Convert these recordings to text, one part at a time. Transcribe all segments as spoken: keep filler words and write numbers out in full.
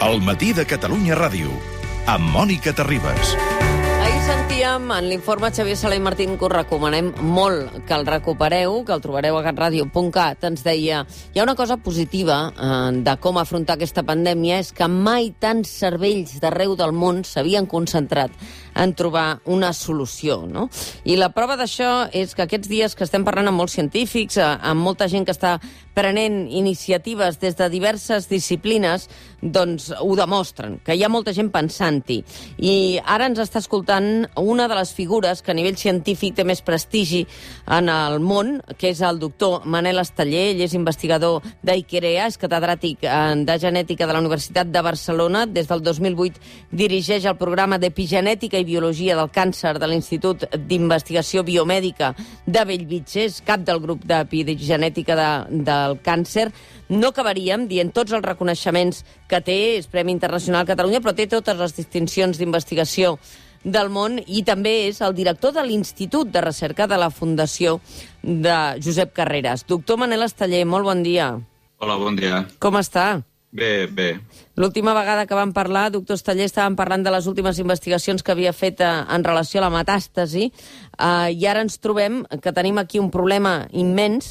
El matí de Catalunya Ràdio, amb Mònica Terribas. Ahir sentíem en l'informe Xavier Sala i Martín, que us recomanem molt que el recupereu, que el trobareu a catradio punt cat. Ens deia, hi ha una cosa positiva eh, de com afrontar aquesta pandèmia, és que mai tants cervells d'arreu del món s'havien concentrat en trobar una solució, no? I la prova d'això és que aquests dies que estem parlant amb molts científics, amb molta gent que està prenent iniciatives des de diverses disciplines, doncs ho demostren, que hi ha molta gent pensant-hi. I ara ens està escoltant una de les figures que a nivell científic té més prestigi en el món, que és el doctor Manel Esteller. Ell és investigador d'Iquerea, és catedràtic de genètica de la Universitat de Barcelona. Des del dos mil vuit dirigeix el programa d'epigenètica i biologia del càncer de l'Institut d'Investigació Biomèdica de Bellvitge. És cap del grup d'epigenètica de, del càncer. No acabaríem dient tots els reconeixements que té, és Premi Internacional Catalunya, però té totes les distincions d'investigació del món i també és el director de l'Institut de Recerca de la Fundació de Josep Carreras. Doctor Manel Esteller, molt bon dia. Hola, bon dia. Com està? Bé, bé. L'última vegada que vam parlar, doctor Esteller, estàvem parlant de les últimes investigacions que havia fet en relació a la metàstasi, uh, i ara ens trobem que tenim aquí un problema immens,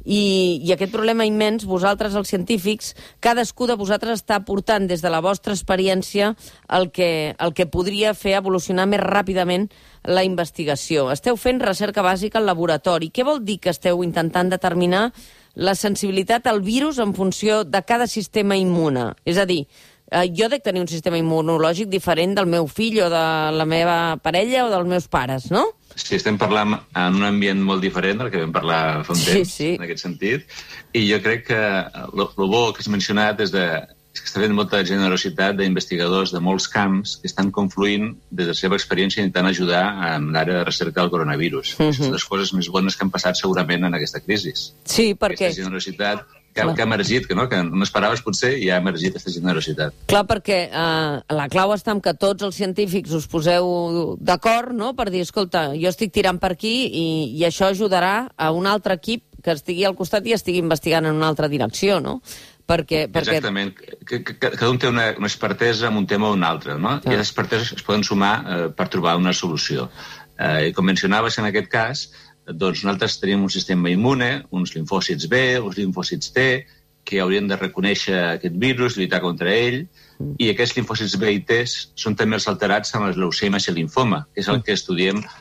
i, i aquest problema immens, vosaltres, els científics, cadascú de vosaltres està aportant des de la vostra experiència el que, el que podria fer evolucionar més ràpidament la investigació. Esteu fent recerca bàsica al laboratori. Què vol dir que esteu intentant determinar la sensibilitat al virus en funció de cada sistema immune? És a dir, eh, jo dec tenir un sistema immunològic diferent del meu fill o de la meva parella o dels meus pares, no? Sí, estem parlant en un ambient molt diferent del que vam parlar fa un temps, sí, sí. en aquest sentit. I jo crec que el bo que has mencionat és, de, és que està fent molta generositat d'investigadors de molts camps que estan confluint des de la seva experiència intentant ajudar en l'àrea de recerca del coronavirus. Uh-huh. És una de les coses més bones que han passat segurament en aquesta crisi. Sí, perquè... Aquesta generositat que, que ha emergit, que no, que no esperaves potser, i ha emergit aquesta generositat. Clar, perquè eh, la clau està en que tots els científics us poseu d'acord, no?, per dir, escolta, jo estic tirant per aquí i, i això ajudarà a un altre equip que estigui al costat i estigui investigant en una altra direcció, no? Perquè, perquè... Exactament. Que, que, que cada un té una, una expertesa en un tema o un altre, no? Ah. I les experteses es poden sumar eh, per trobar una solució. Eh, com mencionaves en aquest cas, doncs nosaltres tenim un sistema immune, uns linfòcits B, uns linfòcits T, que haurien de reconèixer aquest virus, lluitar contra ell, mm. i aquests linfòcits B i T són també els alterats amb les leucèmies i el linfoma, que és el que estudiem eh,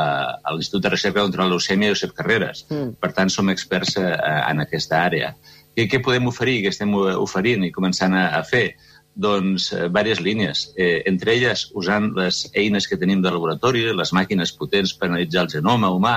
a l'Institut de Recerca contra la Leucèmia Josep Carreras. Mm. Per tant, som experts eh, en aquesta àrea. I què podem oferir, què estem oferint i començant a, a fer? Doncs eh, diverses línies. Eh, entre elles, usant les eines que tenim de laboratori, les màquines potents per analitzar el genoma humà,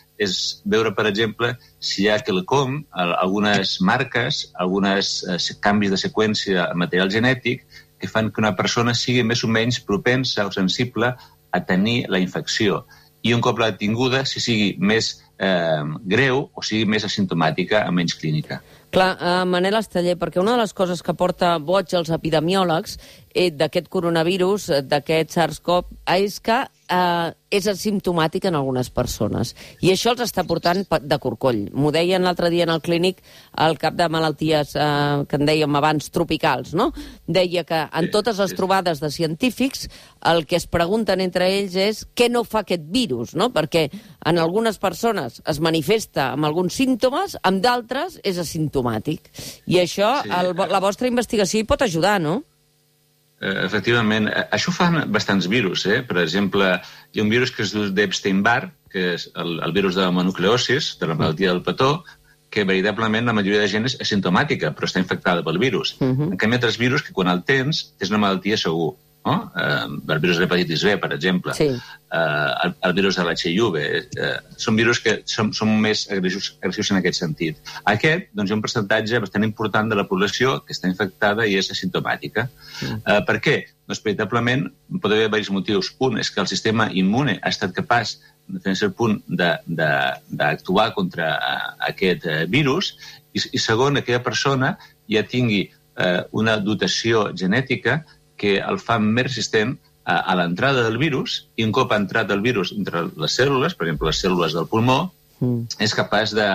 és veure, per exemple, si hi ha quelcom, algunes marques, alguns eh, canvis de seqüència en material genètic que fan que una persona sigui més o menys propensa o sensible a tenir la infecció. I un cop l'ha tinguda, si sigui més eh, greu o sigui més asimptomàtica, amb menys clínica. Clar, uh, Manel Esteller, perquè una de les coses que porta boig als epidemiòlegs eh, d'aquest coronavirus, d'aquest SARS-CoV, és que eh, és asimptomàtic en algunes persones. I això els està portant de corcoll. M'ho deien l'altre dia en el clínic el cap de malalties eh, que en dèiem abans tropicals, no? Deia que en totes les trobades de científics el que es pregunten entre ells és què no fa aquest virus, no? Perquè en algunes persones es manifesta amb alguns símptomes, amb d'altres és asimptomàtic. I això, sí. el, la vostra investigació hi pot ajudar, no? Efectivament. Això ho fan bastants virus. Eh? Per exemple, hi ha un virus que es diu d'Epstein-Barr, que és el, el virus de la monucleosis, de la malaltia del petó, que veritablement la majoria de gent és asimptomàtica, però està infectada pel virus. Uh-huh. En canvi, altres virus que quan el tens, és una malaltia segur. No? Eh, el virus de l'hepatitis B, per exemple, sí. eh, el, el virus de l'H I V. Eh, són virus que són, són més agressius, agressius en aquest sentit. Aquest, doncs, hi ha un percentatge bastant important de la població que està infectada i és asimptomàtica. Mm. Eh, per què? Doncs, veritablement, pot haver diversos motius. Un és que el sistema immune ha estat capaç, fins a cert punt, d'actuar contra uh, aquest uh, virus, i, i segon, aquella persona ja tingui uh, una dotació genètica que el fa més resistent a, a l'entrada del virus, i un cop ha entrat el virus entre les cèl·lules, per exemple, les cèl·lules del pulmó, mm. és capaç de,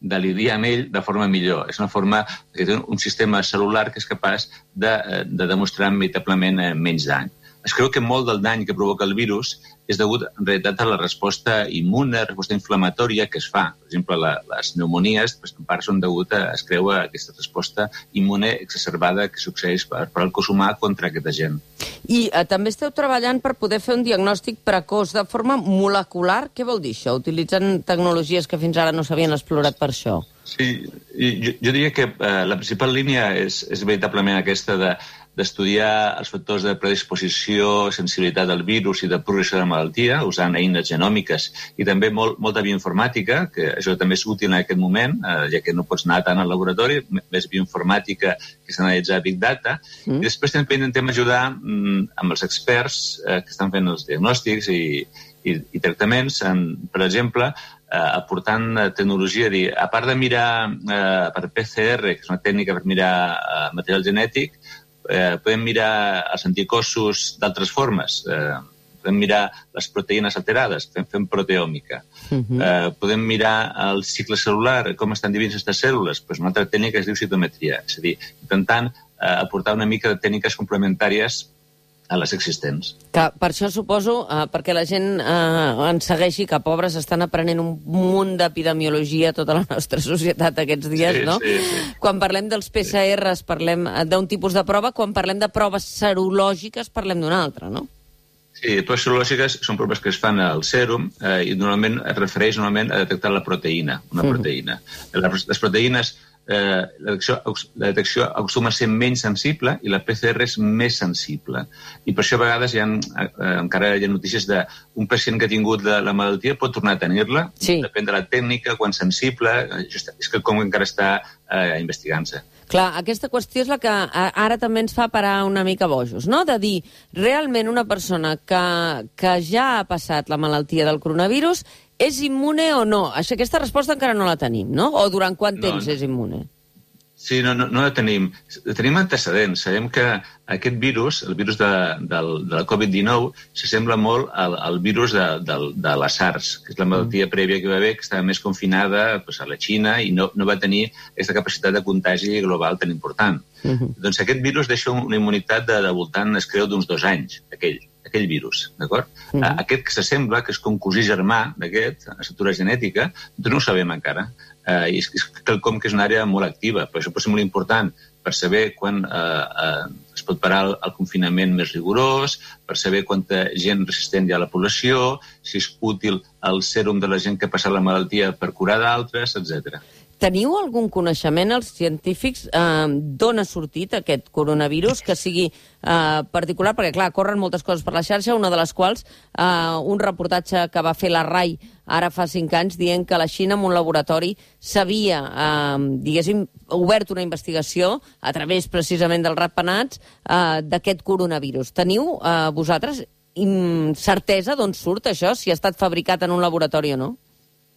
de lidiar amb ell de forma millor. És una forma que té un sistema cel·lular que és capaç de, de demostrar veritablement menys dany. Es creu que molt del dany que provoca el virus és degut, en realitat, a la resposta immune, la resposta inflamatòria que es fa. Per exemple, la, les pneumonies, pues, en part, són degut a, es creu, a aquesta resposta immune exacerbada que succeeix per, per al cos humà contra aquest agent. I eh, també esteu treballant per poder fer un diagnòstic precoç de forma molecular. Què vol dir això? Utilitzant tecnologies que fins ara no s'havien explorat per això. Sí, jo, jo diria que eh, la principal línia és, és veritablement aquesta de d'estudiar els factors de predisposició, sensibilitat al virus i de progressió de la malaltia, usant eines genòmiques i també molt, molta bioinformàtica, que això també és útil en aquest moment, eh, ja que no pots anar tant al laboratori, més bioinformàtica que s'analitza Big Data. Mm. I després també intentem ajudar mm, amb els experts eh, que estan fent els diagnòstics i, i, i tractaments, en, per exemple, eh, aportant tecnologia, dir, a part de mirar eh, per P C R, que és una tècnica per mirar eh, material genètic, Eh, podem mirar els anticossos d'altres formes, eh, podem mirar les proteïnes alterades, fem, fem proteòmica, uh-huh. eh, podem mirar el cicle cel·lular, com estan dividits aquestes cèl·lules, pues una altra tècnica es diu citometria, és a dir, intentant eh, aportar una mica de tècniques complementàries a les existents. Que per això suposo, eh, perquè la gent eh, ens segueixi, que pobres estan aprenent un munt d'epidemiologia a tota la nostra societat aquests dies, sí, no? Sí, sí. Quan parlem dels P C Rs parlem d'un tipus de prova, quan parlem de proves serològiques parlem d'una altra, no? Sí, proves serològiques són proves que es fan al sèrum eh, i normalment es refereix normalment a detectar la proteïna, una mm. proteïna. Les, les proteïnes Eh, la, detecció, la detecció acostuma a ser menys sensible i la P C R és més sensible. I per això a vegades hi ha, eh, encara hi ha notícies d'un pacient que ha tingut la, la malaltia pot tornar a tenir-la, sí. Depèn de la tècnica, quan sensible, és que com encara està eh, investigant-se. Clar, aquesta qüestió és la que ara també ens fa parar una mica bojos, no? De dir, realment una persona que, que ja ha passat la malaltia del coronavirus és immune o no? Aquesta resposta encara no la tenim, no? O durant quant no, temps no. és immune? Sí, no, no, no la tenim. Tenim antecedents. Sabem que aquest virus, el virus de, del, de la covid dinou, s'assembla molt al, al virus de, de, de la SARS, que és la malaltia prèvia que va haver, que estava més confinada pues, a la Xina i no, no va tenir aquesta capacitat de contagi global tan important. Uh -huh. Doncs aquest virus deixa una immunitat de, de voltant, es creu, d'uns dos anys, aquell. aquell virus, d'acord? Uh -huh. Aquest que s'assembla, que és com cosí germà d'aquest, estructura genètica, doncs no ho sabem encara. Uh, I és, és quelcom que és una àrea molt activa, per això pot ser molt important per saber quan uh, uh, es pot parar el, el confinament més rigorós, per saber quanta gent resistent hi ha a la població, si és útil el sèrum de la gent que ha passat la malaltia per curar d'altres, etcètera. Teniu algun coneixement, els científics, eh, d'on ha sortit aquest coronavirus, que sigui eh, particular? Perquè, clar, corren moltes coses per la xarxa, una de les quals, eh, un reportatge que va fer la R A I ara fa cinc anys, dient que la Xina, en un laboratori, s'havia, eh, diguéssim, obert una investigació, a través precisament dels ratpenats, eh, d'aquest coronavirus. Teniu, eh, vosaltres, certesa d'on surt això, si ha estat fabricat en un laboratori o no?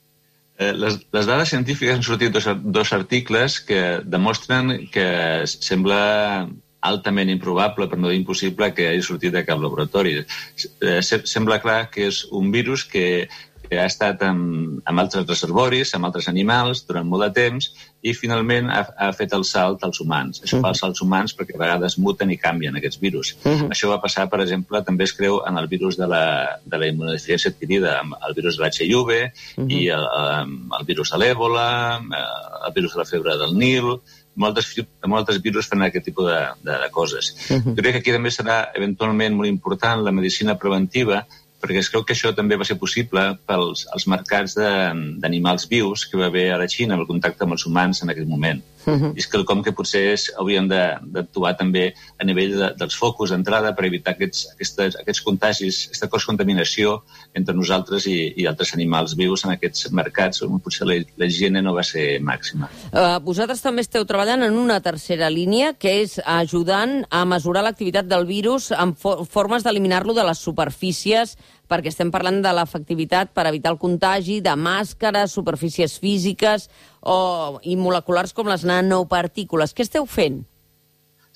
Les, les dades científiques han sortit dos, dos articles que demostren que sembla altament improbable, per no dir impossible, que hagi sortit de cap laboratori. Sembla clar que és un virus que, que ha estat amb, amb altres reservoris, amb altres animals, durant molt de temps, i finalment ha, ha fet el salt als humans. Això fa els salts humans perquè a vegades muten i canvien aquests virus. Uh-huh. Això va passar, per exemple, també es creu en el virus de la, de la immunodeficiència adquirida, amb el virus de l'H I V uh-huh. i el, el virus de l'èbola, el virus de la febre del Nil. Moltes, moltes virus fan aquest tipus de, de, de coses. Uh-huh. Jo crec que aquí també serà eventualment molt important la medicina preventiva, perquè es creu que això també va ser possible pels els mercats d'animals vius que va haver a la Xina, amb el contacte amb els humans en aquell moment. Uh-huh. I és quelcom que potser és, hauríem d'actuar també a nivell de, dels focus d'entrada per evitar aquests, aquestes, aquests contagis, aquesta cross-contaminació entre nosaltres i, i altres animals vius en aquests mercats on potser la, la higiene no va ser màxima. Uh, vosaltres també esteu treballant en una tercera línia, que és ajudant a mesurar l'activitat del virus en fo formes d'eliminar-lo de les superfícies, perquè estem parlant de l'efectivitat per evitar el contagi, de màscares, superfícies físiques o, i moleculars com les nanopartícules. Què esteu fent?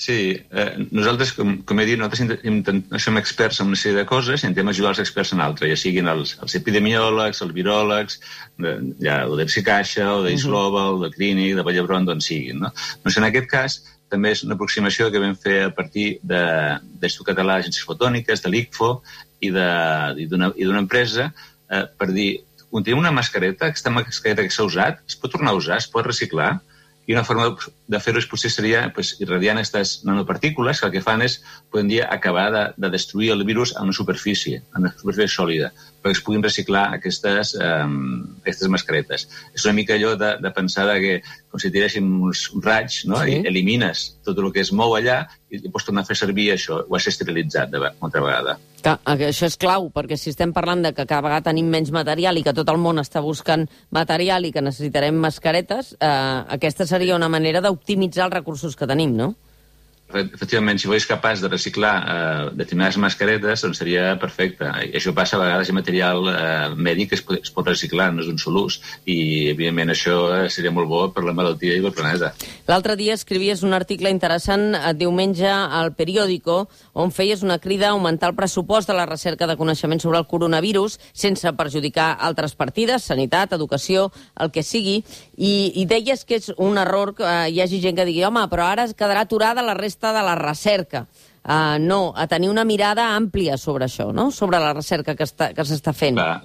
Sí, eh, nosaltres, com, com he dit, nosaltres no som experts en una sèrie de coses i intentem ajudar els experts en altres, ja siguin els, els epidemiòlegs, els viròlegs, de, ja, o d'Ersi Caixa, o d'Eix Global, uh -huh. de Clínic, de Vallhebron, d'on siguin. No? Doncs en aquest cas, també és una aproximació que vam fer a partir de l'Institut Català d'Agències Fotòniques, de l'I C F O i d'una empresa, eh, per dir, quan tenim una mascareta, aquesta mascareta que s'ha usat, es pot tornar a usar, es pot reciclar, i una forma de fer-ho potser seria pues, irradiant aquestes nanopartícules que el que fan és, podem dir, acabar de, de destruir el virus a una superfície, a una superfície sòlida, perquè es puguin reciclar aquestes, um, aquestes mascaretes. És una mica allò de, de pensar que com si tiréssim uns raigs, no? Sí. I elimines tot el que es mou allà i, i pots tornar a fer servir això, ho has esterilitzat de, una altra vegada. Que, això és clau, perquè si estem parlant de que cada vegada tenim menys material i que tot el món està buscant material i que necessitarem mascaretes, eh, aquesta seria una manera d'optimitzar els recursos que tenim, no? Efectivament, si fos capaç de reciclar eh, determinades mascaretes, doncs seria perfecte. I això passa a vegades en material eh, mèdic que es pot, es pot reciclar, no és un sol ús. I, evidentment, això seria molt bo per la malaltia i pel planeta. L'altre dia escrivies un article interessant diumenge al Periódico on feies una crida a augmentar el pressupost de la recerca de coneixement sobre el coronavirus sense perjudicar altres partides, sanitat, educació, el que sigui, i, i deies que és un error que eh, hi hagi gent que digui home, però ara es quedarà aturada la resta de la recerca. Uh, no, a tenir una mirada àmplia sobre això, no? Sobre la recerca que s'està fent. Va.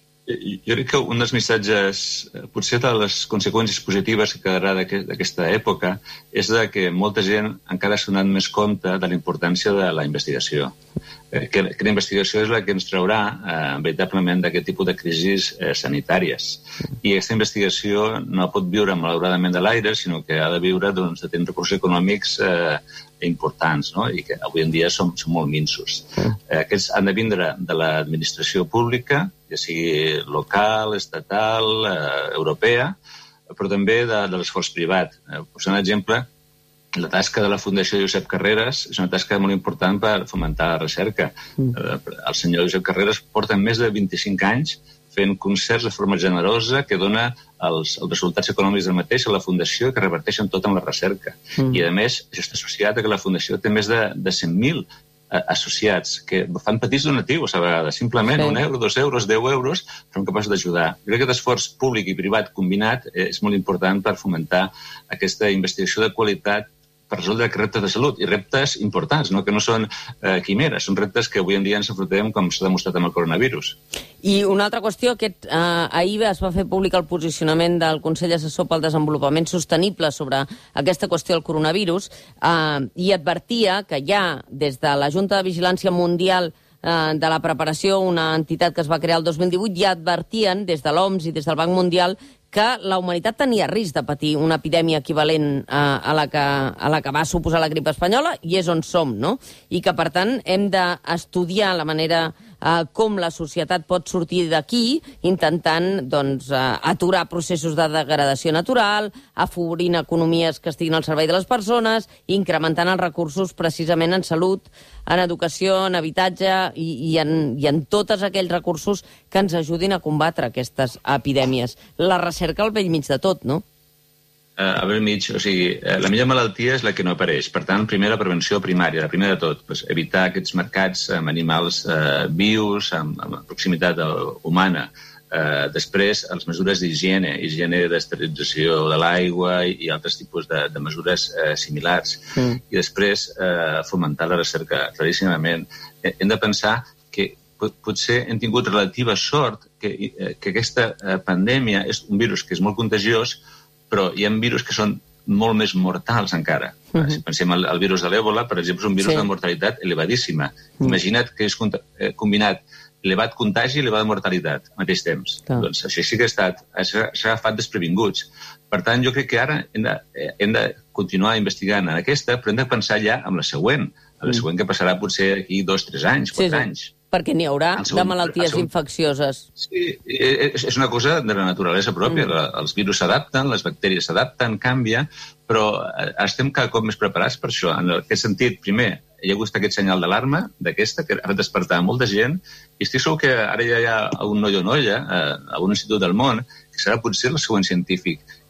Jo crec que un dels missatges, potser de les conseqüències positives que quedarà d'aquesta època, és de que molta gent encara s'ha donat més compte de la importància de la investigació. Que, que la investigació és la que ens traurà eh, veritablement d'aquest tipus de crisis eh, sanitàries. I aquesta investigació no pot viure malauradament de l'aire, sinó que ha de viure doncs, de tenir recursos econòmics eh, importants, no? I que avui en dia són, són molt minsos. Eh, aquests han de vindre de l'administració pública, ja sigui local, estatal, eh, europea, però també de, de l'esforç privat. Eh, per un exemple, la tasca de la Fundació Josep Carreras és una tasca molt important per fomentar la recerca. Mm. El senyor Josep Carreras porta més de vint-i-cinc anys fent concerts de forma generosa que dona els, els resultats econòmics del mateix a la Fundació i que reverteixen tot en la recerca. Mm. I, a més, això està associat a que la Fundació té més de, de cent mil associats que fan petits donatius a vegades, simplement sí. un euro, dos euros, deu euros, són capaços d'ajudar. Jo crec que l'esforç públic i privat combinat és molt important per fomentar aquesta investigació de qualitat per resoldre reptes de salut, i reptes importants, no? Que no són eh, quimeres, són reptes que avui en dia ens enfrontem com s'ha demostrat amb el coronavirus. I una altra qüestió, aquest, eh, ahir es va fer públic el posicionament del Consell Assessor pel Desenvolupament Sostenible sobre aquesta qüestió del coronavirus eh, i advertia que ja des de la Junta de Vigilància Mundial eh, de la Preparació, una entitat que es va crear el dos mil divuit, ja advertien des de l'O M S i des del Banc Mundial que la humanitat tenia risc de patir una epidèmia equivalent a, a, la que, a la que va suposar la grip espanyola, i és on som, no? I que, per tant, hem d'estudiar la manera eh, com la societat pot sortir d'aquí, intentant doncs, eh, aturar processos de degradació natural, afavorint economies que estiguin al servei de les persones, incrementant els recursos precisament en salut, en educació, en habitatge i, i, en, i en tots aquells recursos que ens ajudin a combatre aquestes epidèmies. La recerca al bell mig de tot, no? Uh, al bell mig, o sigui, uh, la millor malaltia és la que no apareix. Per tant, primer la prevenció primària, la primera de tot, pues, evitar aquests mercats amb animals uh, vius, amb, amb proximitat humana. Uh, després, les mesures d'higiene, higiene d'esterilització de l'aigua i, i altres tipus de, de mesures uh, similars. Mm. I després, uh, fomentar la recerca, claríssimament. Eh, hem de pensar que pot, potser hem tingut relativa sort que, eh, que aquesta uh, pandèmia és un virus que és molt contagiós, però hi ha virus que són molt més mortals encara. Mm-hmm. Si pensem al, al virus de l'èbola, per exemple, és un virus sí. de mortalitat elevadíssima. Mm. Imagina't que és eh, combinat elevat contagi i elevada mortalitat al mateix temps. Ah. Doncs això sí que ha estat, s'ha agafat desprevinguts. Per tant, jo crec que ara hem de, hem de continuar investigant en aquesta, però hem de pensar ja en la següent, en la següent que passarà potser aquí dos, tres anys, quatre sí, sí. anys. Perquè n'hi haurà segon, de malalties segon... infeccioses. Sí, és una cosa de la naturalesa pròpia. Mm. Els virus s'adapten, les bactèries s'adapten, canvia, però estem cada cop més preparats per això. En aquest sentit, primer, hi ha hagut aquest senyal d'alarma d'aquesta, que ha fet despertar molta gent, i estic segur que ara ja hi ha un noi o noia a un institut del món que serà potser el següent científic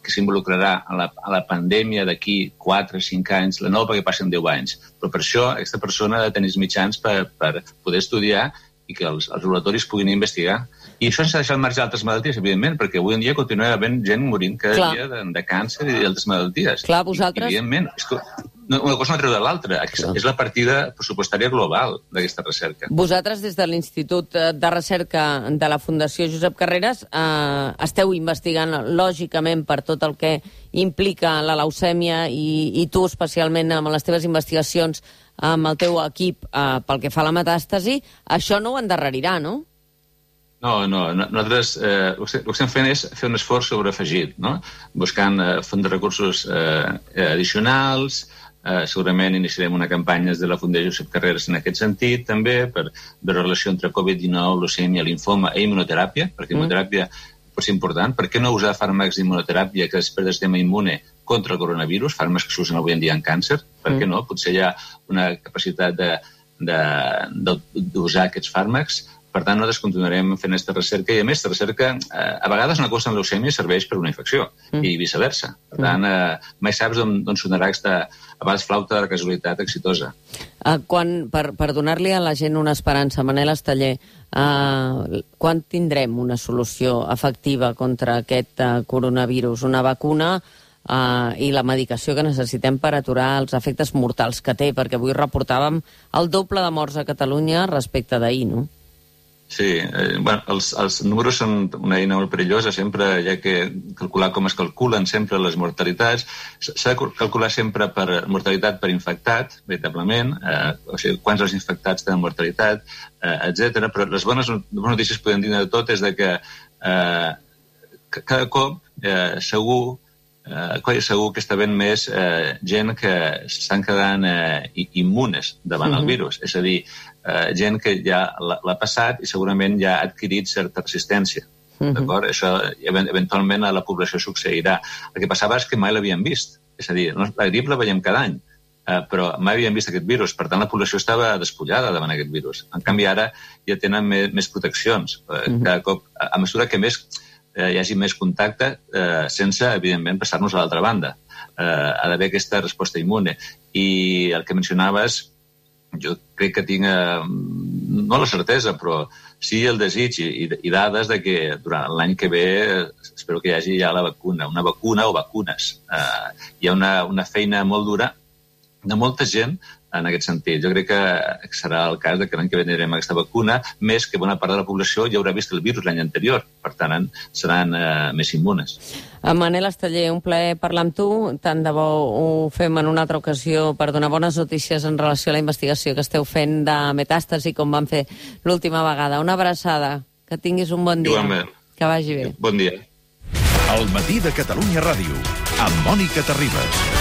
que s'involucrarà a la, a la pandèmia d'aquí quatre o cinc anys, la nova perquè passen deu anys. Però per això aquesta persona ha de tenir els mitjans per, per poder estudiar i que els, els laboratoris puguin investigar. I això s'ha deixat al marge d'altres malalties, evidentment, perquè avui en dia continua havent gent morint cada Clar. dia de, de càncer i d'altres malalties. Clar, vosaltres... I, evidentment, és que una cosa no treu de l'altra. És la partida pressupostària global d'aquesta recerca. Vosaltres, des de l'Institut de Recerca de la Fundació Josep Carreras, eh, esteu investigant, lògicament, per tot el que implica la leucèmia i, i tu, especialment, amb les teves investigacions amb el teu equip eh, pel que fa a la metàstasi. Això no ho endarrerirà, no? No, no. Nosaltres eh, el que estem fent és fer un esforç sobreafegit, no? Buscant eh, fons de recursos eh, addicionals. Eh, segurament iniciarem una campanya des de la Fundació Josep Carreras en aquest sentit, també, per veure la relació entre covid dinou, leucèmia, linfoma i immunoteràpia, perquè immunoteràpia pot ser important. Per què no usar fàrmacs d'immunoteràpia que després del sistema immune contra el coronavirus, fàrmacs que s'usen avui en dia en càncer? Per què no? Potser hi ha una capacitat d'usar aquests fàrmacs. Per tant, nosaltres continuarem fent aquesta recerca i, a més, la recerca, eh, a vegades una cosa en leucèmia serveix per una infecció mm. i viceversa. Per tant, eh, mai saps d'on sonarà aquesta, a vegades, flauta de casualitat exitosa. Uh, quan, per, per donar-li a la gent una esperança, Manel Esteller, uh, quan tindrem una solució efectiva contra aquest uh, coronavirus? Una vacuna uh, i la medicació que necessitem per aturar els efectes mortals que té? Perquè avui reportàvem el doble de morts a Catalunya respecte d'ahir, no? Sí, eh, bueno, els, els números són una eina molt perillosa, sempre hi ha que calcular com es calculen sempre les mortalitats. S'ha de calcular sempre per mortalitat per infectat, veritablement, eh, o sigui, quants els infectats tenen mortalitat, eh, etcètera. Però les bones, bones notícies que podem dir de tot és de que eh, cada cop eh, segur eh, segur que està havent més eh, gent que estan quedant eh, immunes davant uh-huh. el virus. És a dir, Uh, gent que ja l'ha passat i segurament ja ha adquirit certa resistència. Uh-huh. D'acord? Això eventualment a la població succeirà. El que passava és que mai l'havíem vist. És a dir, la grip la veiem cada any, uh, però mai havíem vist aquest virus. Per tant, la població estava despullada davant aquest virus. En canvi, ara ja tenen més, més proteccions. Uh-huh. Cada cop, a, a mesura que més uh, hi hagi més contacte, uh, sense, evidentment, passar-nos a l'altra banda. Uh, ha d'haver aquesta resposta immune. I el que mencionaves, jo crec que tinc, eh, no la certesa, però sí el desig i, i dades de que durant l'any que ve eh, espero que hi hagi ja la vacuna, una vacuna o vacunes. Eh, hi ha una, una feina molt dura de molta gent en aquest sentit. Jo crec que serà el cas de que l'any que ve tindrem aquesta vacuna, més que bona part de la població ja haurà vist el virus l'any anterior, per tant seran eh, més immunes. Manel Esteller, un plaer parlar amb tu. Tant de bo ho fem en una altra ocasió per donar bones notícies en relació a la investigació que esteu fent de metàstasi, com vam fer l'última vegada. Una abraçada. Que tinguis un bon dia. Igualment. Que vagi bé. Bon dia. El matí de Catalunya Ràdio, amb Mònica Terribas.